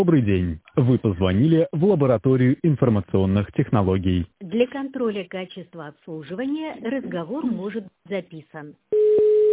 Добрый день. Вы позвонили в лабораторию информационных технологий. Для контроля качества обслуживания разговор может быть записан.